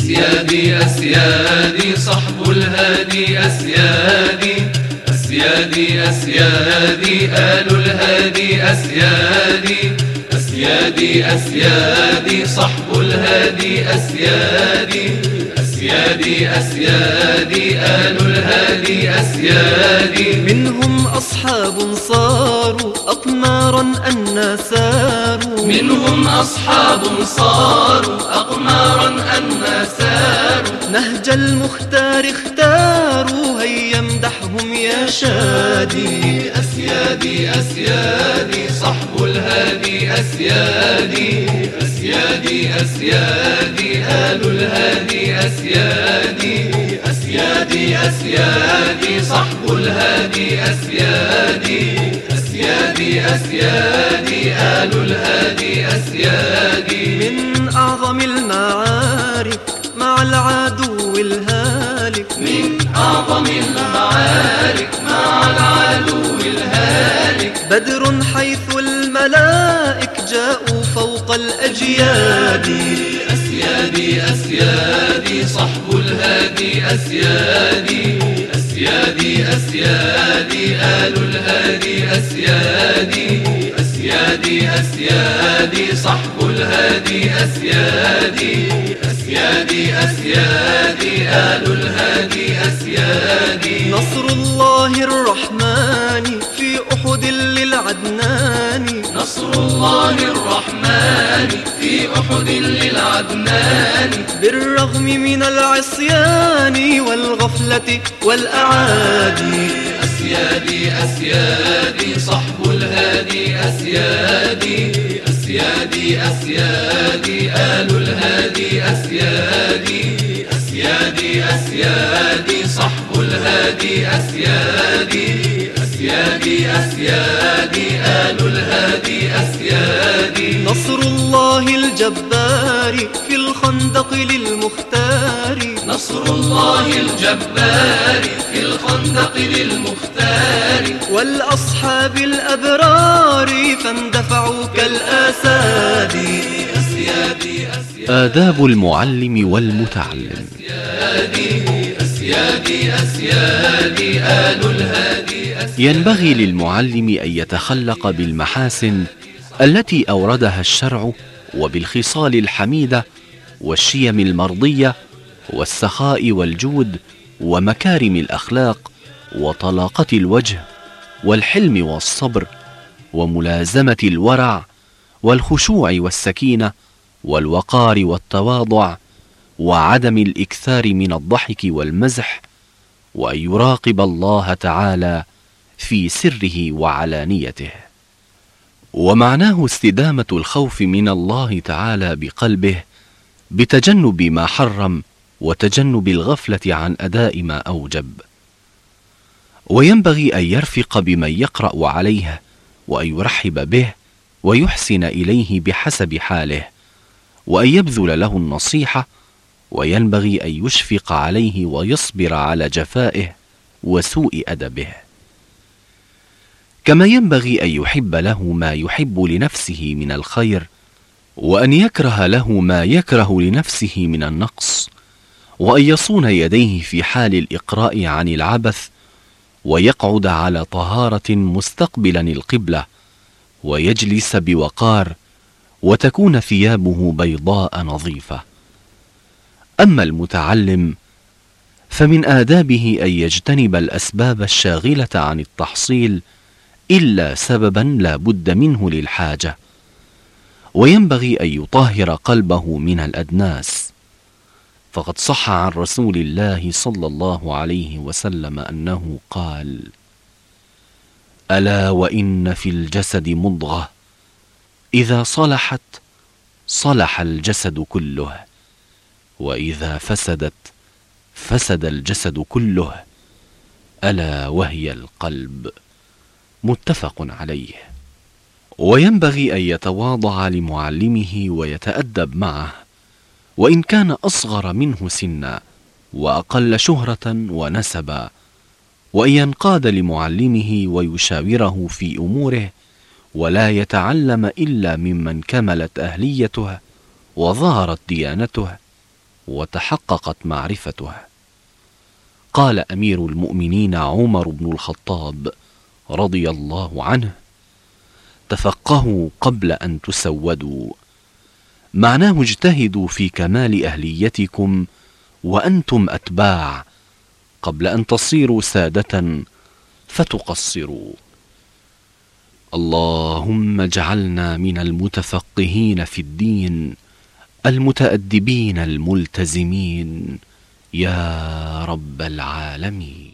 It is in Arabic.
أسيادي أسيادي صحب الهادي أسيادي أسيادي أسيادي آل الهادي أسيادي أسيادي أسيادي صحب الهادي أسيادي أسيادي أسيادي آل الهادي أسيادي. منهم أصحاب صاروا أقمارا أنا ساروا، منهم أصحاب صاروا أقمارا أنا ساروا، نهج المختار اختاروا هيا امدحهم يا شادي. أسيادي أسيادي صحب الهادي أسيادي أسيادي أسيادي آل الهادي أسيادي أسيادي أسيادي صحب الهادي أسيادي أسيادي أسيادي آل الهادي أسيادي. من أعظم المعارك مع العدو الهالك، من أعظم المعارك مع العدو الهالك، بدر حيث الملائك جاءوا فوق الأجياد. أسيادي أسيادي صحب الهادي أسيادي أسيادي أسيادي آل الهادي أسيادي أسيادي أسيادي صحب الهادي أسيادي أسيادي أسيادي آل الهادي أسيادي. نصر الله الرحمن في أحد للعدنان، نصر الله الرحمن في أحد للعدنان، بالرغم من العصيان والغفلة والأعادي. أسيادي أسيادي صحب الهادي أسيادي أسيادي أسيادي آل الهادي أسيادي أسيادي أسيادي صحب الهادي أسيادي أسيادي أسيادي آل الهادي أسيادي. نصر الله الجبار في الخندق للمختار، نصر الله الجبار في الخندق للمختار، والأصحاب الأبرار فاندفعوا كالآساد. أسيادي آداب المعلم والمتعلم. أسيادي أسيادي آل الهادي. ينبغي للمعلم أن يتخلق بالمحاسن التي أوردها الشرع، وبالخصال الحميدة والشيم المرضية والسخاء والجود ومكارم الأخلاق وطلاقة الوجه والحلم والصبر وملازمة الورع والخشوع والسكينة والوقار والتواضع وعدم الإكثار من الضحك والمزح، وأن يراقب الله تعالى في سره وعلانيته. ومعناه استدامة الخوف من الله تعالى بقلبه بتجنب ما حرم وتجنب الغفلة عن أداء ما أوجب. وينبغي أن يرفق بمن يقرأ عليه، وأن يرحب به ويحسن إليه بحسب حاله، وأن يبذل له النصيحة، وينبغي أن يشفق عليه ويصبر على جفائه وسوء أدبه. كما ينبغي أن يحب له ما يحب لنفسه من الخير، وأن يكره له ما يكره لنفسه من النقص، وأن يصون يديه في حال الإقراء عن العبث، ويقعد على طهارة مستقبلا القبلة، ويجلس بوقار، وتكون ثيابه بيضاء نظيفة. أما المتعلم فمن آدابه أن يجتنب الأسباب الشاغلة عن التحصيل إلا سببا لا بد منه للحاجة، وينبغي أن يطهر قلبه من الأدناس، فقد صح عن رسول الله صلى الله عليه وسلم أنه قال: ألا وإن في الجسد مضغة إذا صلحت صلح الجسد كله، وإذا فسدت فسد الجسد كله، ألا وهي القلب. متفق عليه. وينبغي أن يتواضع لمعلمه ويتأدب معه، وإن كان أصغر منه سنا وأقل شهرة ونسبا، وأن ينقاد لمعلمه ويشاوره في أموره، ولا يتعلم إلا ممن كملت أهليته وظهرت ديانته وتحققت معرفته. قال أمير المؤمنين عمر بن الخطاب رضي الله عنه: تفقهوا قبل أن تسودوا، معناه اجتهدوا في كمال أهليتكم وأنتم أتباع قبل أن تصيروا سادة فتقصروا. اللهم اجعلنا من المتفقهين في الدين المتأدبين الملتزمين يا رب العالمين.